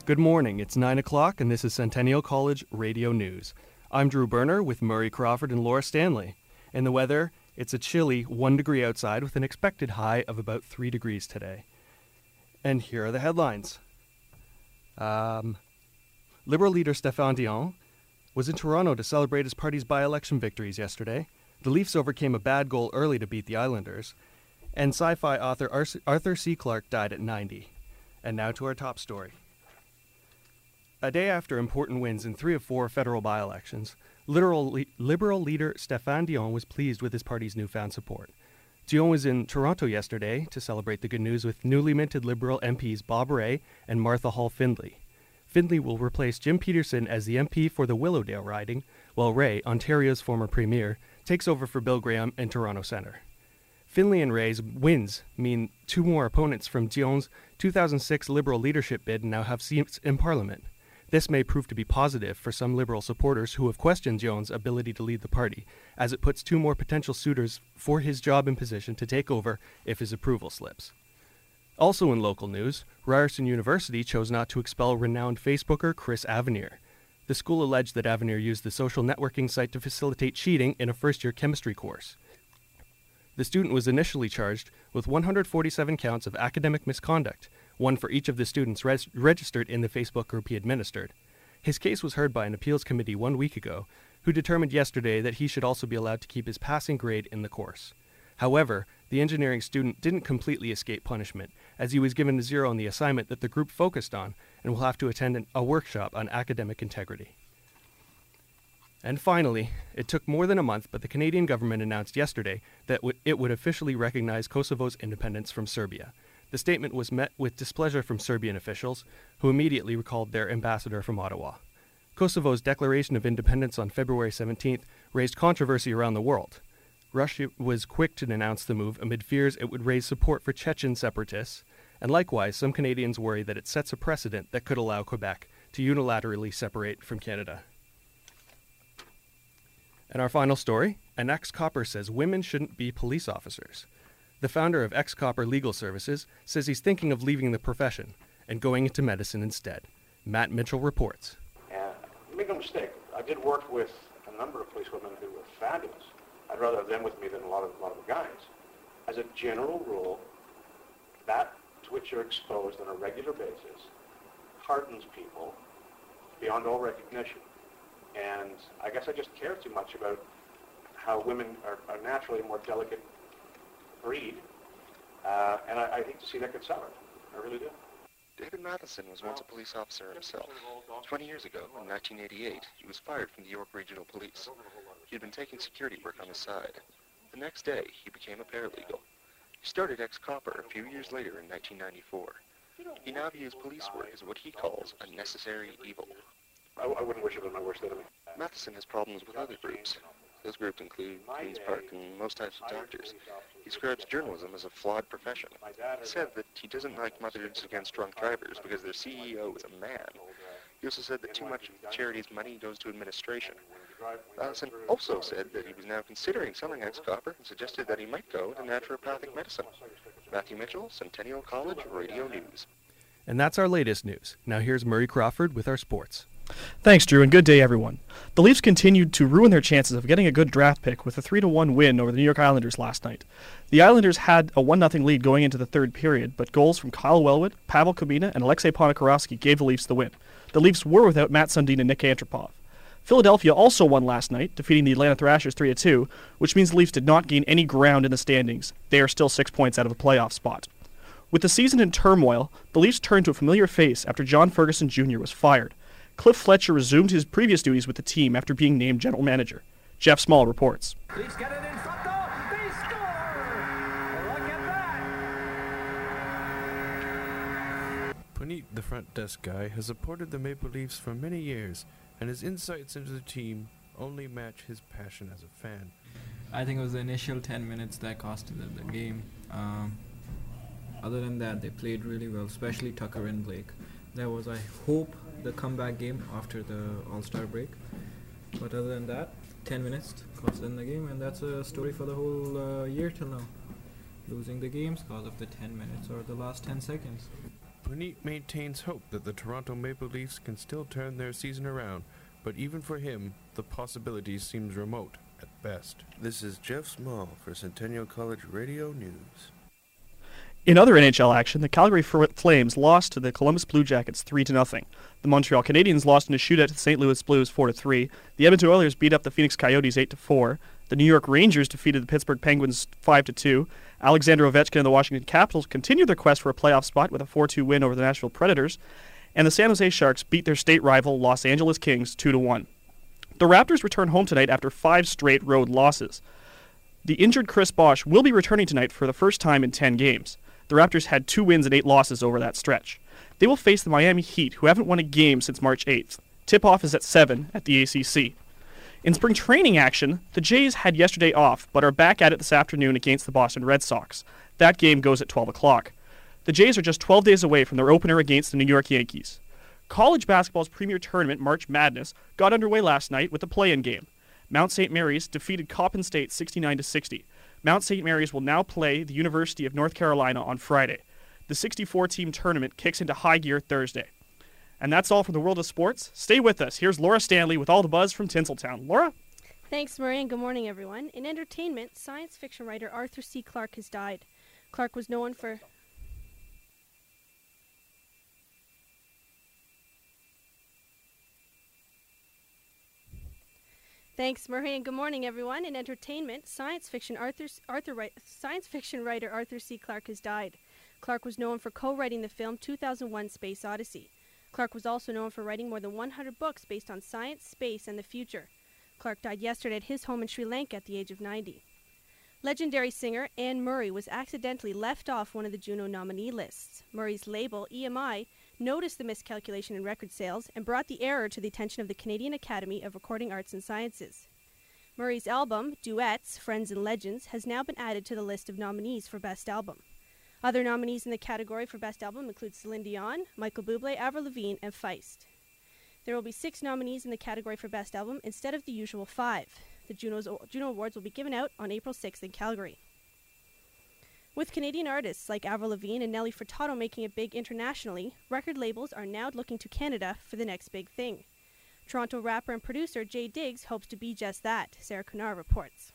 Good morning, it's 9 o'clock and this is Centennial College Radio News. I'm Drew Berner with Murray Crawford and Laura Stanley. In the weather, it's a chilly 1 degree outside with an expected high of about 3 degrees today. And here are the headlines. Liberal leader Stéphane Dion was in Toronto to celebrate his party's by-election victories yesterday. The Leafs overcame a bad goal early to beat the Islanders. And sci-fi author Arthur C. Clarke died at 90. And now to our top story. A day after important wins in 3 of 4 federal by-elections, Liberal leader Stéphane Dion was pleased with his party's newfound support. Dion was in Toronto yesterday to celebrate the good news with newly minted Liberal MPs Bob Rae and Martha Hall Findlay. Findlay will replace Jim Peterson as the MP for the Willowdale riding, while Rae, Ontario's former premier, takes over for Bill Graham in Toronto Centre. Findlay and Rae's wins mean 2 more opponents from Dion's 2006 Liberal leadership bid now have seats in Parliament. This may prove to be positive for some Liberal supporters who have questioned Dion's ability to lead the party, as it puts 2 more potential suitors for his job in position to take over if his approval slips. Also in local news, Ryerson University chose not to expel renowned Facebooker Chris Avenir. The school alleged that Avenir used the social networking site to facilitate cheating in a first-year chemistry course. The student was initially charged with 147 counts of academic misconduct, 1 for each of the students registered in the Facebook group he administered. His case was heard by an appeals committee 1 week ago, who determined yesterday that he should also be allowed to keep his passing grade in the course. However, the engineering student didn't completely escape punishment, as he was given a 0 on the assignment that the group focused on and will have to attend a workshop on academic integrity. And finally, it took more than a month, but the Canadian government announced yesterday that it would officially recognize Kosovo's independence from Serbia. The statement was met with displeasure from Serbian officials, who immediately recalled their ambassador from Ottawa. Kosovo's declaration of independence on February 17th raised controversy around the world. Russia was quick to denounce the move amid fears it would raise support for Chechen separatists, and likewise some Canadians worry that it sets a precedent that could allow Quebec to unilaterally separate from Canada. And our final story, an ex-copper says women shouldn't be police officers. The founder of Ex-Copper Legal Services says he's thinking of leaving the profession and going into medicine instead. Matt Mitchell reports. Make no mistake, I did work with a number of policewomen who were fabulous. I'd rather have them with me than a lot of the guys. As a general rule, that to which you're exposed on a regular basis hardens people beyond all recognition. And I guess I just care too much about how women are naturally a more delicate breed, and I hate to see that get soured. I really do. David Matheson was once a police officer himself. 20 years ago, in 1988, he was fired from the York Regional Police. He had been taking security work on the side. The next day, he became a paralegal. He started Ex-Copper a few years later in 1994. He now views police work as what he calls a necessary evil. I wouldn't wish it on my worst enemy. Matheson has problems with other groups. Those groups include Queen's Park and most types of doctors. He describes journalism as a flawed profession. He said that he doesn't like Mothers Against Drunk Drivers because their CEO is a man. He also said that too much of the charity's money goes to administration. Matheson also said that he was now considering selling Ex-Copper and suggested that he might go to naturopathic medicine. Matthew Mitchell, Centennial College Radio News. And that's our latest news. Now here's Murray Crawford with our sports. Thanks, Drew, and good day, everyone. The Leafs continued to ruin their chances of getting a good draft pick with a 3-1 win over the New York Islanders last night. The Islanders had a 1-0 lead going into the third period, but goals from Kyle Wellwood, Pavel Kubina, and Alexei Ponikarovsky gave the Leafs the win. The Leafs were without Matt Sundin and Nick Antropov. Philadelphia also won last night, defeating the Atlanta Thrashers 3-2, which means the Leafs did not gain any ground in the standings. They are still 6 points out of a playoff spot. With the season in turmoil, the Leafs turned to a familiar face after John Ferguson Jr. was fired. Cliff Fletcher resumed his previous duties with the team after being named general manager. Jeff Small reports. Leafs get it in front though. They score! Look at that! Puneet, the front desk guy, has supported the Maple Leafs for many years, and his insights into the team only match his passion as a fan. I think it was the initial 10 minutes that costed them the game. Other than that, they played really well, especially Tucker and Blake. That was, I hope, the comeback game after the All-Star break. But other than that, 10 minutes cost them the game, and that's a story for the whole year till now. Losing the games because of the 10 minutes or the last 10 seconds. Puneet maintains hope that the Toronto Maple Leafs can still turn their season around, but even for him, the possibility seems remote at best. This is Jeff Small for Centennial College Radio News. In other NHL action, the Calgary Flames lost to the Columbus Blue Jackets 3-0. The Montreal Canadiens lost in a shootout to the St. Louis Blues 4-3. The Edmonton Oilers beat up the Phoenix Coyotes 8-4. The New York Rangers defeated the Pittsburgh Penguins 5-2. Alexander Ovechkin and the Washington Capitals continued their quest for a playoff spot with a 4-2 win over the Nashville Predators. And the San Jose Sharks beat their state rival Los Angeles Kings 2-1. The Raptors return home tonight after 5 straight road losses. The injured Chris Bosh will be returning tonight for the first time in 10 games. The Raptors had 2 wins and 8 losses over that stretch. They will face the Miami Heat, who haven't won a game since March 8th. Tip-off is at 7 at the ACC. In spring training action, the Jays had yesterday off, but are back at it this afternoon against the Boston Red Sox. That game goes at 12 o'clock. The Jays are just 12 days away from their opener against the New York Yankees. College basketball's premier tournament, March Madness, got underway last night with a play-in game. Mount St. Mary's defeated Coppin State 69-60. Mount St. Mary's will now play the University of North Carolina on Friday. The 64-team tournament kicks into high gear Thursday. And that's all from the world of sports. Stay with us. Here's Laura Stanley with all the buzz from Tinseltown. Laura? Thanks, Murray, and good morning, everyone. In entertainment, science fiction writer Arthur C. Clarke has died. Clarke was known for... Thanks, Murray, and good morning, everyone. In entertainment, science fiction writer Arthur C. Clarke has died. Clarke was known for co-writing the film 2001: Space Odyssey. Clarke was also known for writing more than 100 books based on science, space, and the future. Clarke died yesterday at his home in Sri Lanka at the age of 90. Legendary singer Anne Murray was accidentally left off one of the Juno nominee lists. Murray's label, EMI, noticed the miscalculation in record sales and brought the error to the attention of the Canadian Academy of Recording Arts and Sciences. Murray's album, Duets, Friends and Legends, has now been added to the list of nominees for Best Album. Other nominees in the category for Best Album include Celine Dion, Michael Bublé, Avril Lavigne, and Feist. There will be 6 nominees in the category for Best Album instead of the usual 5. The Juno Awards will be given out on April 6th in Calgary. With Canadian artists like Avril Lavigne and Nelly Furtado making it big internationally, record labels are now looking to Canada for the next big thing. Toronto rapper and producer Jay Diggs hopes to be just that, Sarah Kunar reports.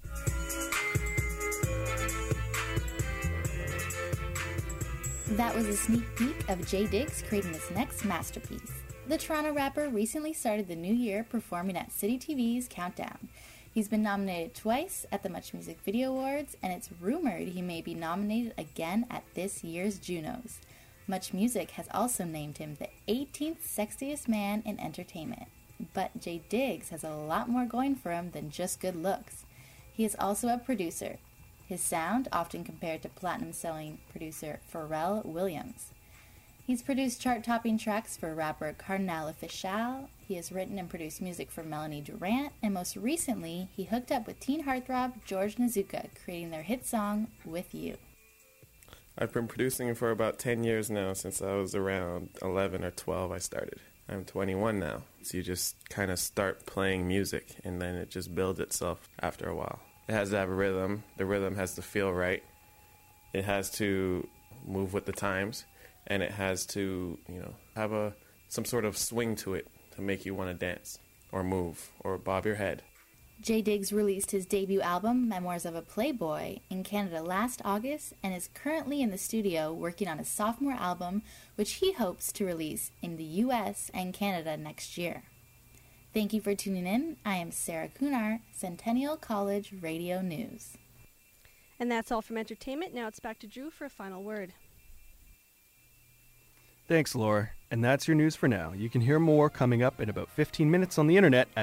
That was a sneak peek of Jay Diggs creating his next masterpiece. The Toronto rapper recently started the new year performing at City TV's Countdown. He's been nominated twice at the Much Music Video Awards, and it's rumored he may be nominated again at this year's Junos. Much Music has also named him the 18th sexiest man in entertainment. But Jay Diggs has a lot more going for him than just good looks. He is also a producer. His sound often compared to platinum-selling producer Pharrell Williams. He's produced chart-topping tracks for rapper Cardinal Official. He has written and produced music for Melanie Durant, and most recently, he hooked up with teen heartthrob George Nazuka, creating their hit song, With You. I've been producing for about 10 years now. Since I was around 11 or 12 I started. I'm 21 now. So you just kind of start playing music, and then it just builds itself after a while. It has to have a rhythm. The rhythm has to feel right. It has to move with the times. And it has to, have some sort of swing to it to make you want to dance or move or bob your head. Jay Diggs released his debut album, Memoirs of a Playboy, in Canada last August and is currently in the studio working on his sophomore album, which he hopes to release in the U.S. and Canada next year. Thank you for tuning in. I am Sarah Kunar, Centennial College Radio News. And that's all from entertainment. Now it's back to Drew for a final word. Thanks, Laura. And that's your news for now. You can hear more coming up in about 15 minutes on the internet at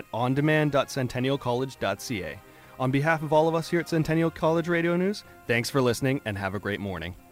ondemand.centennialcollege.ca. On behalf of all of us here at Centennial College Radio News, thanks for listening and have a great morning.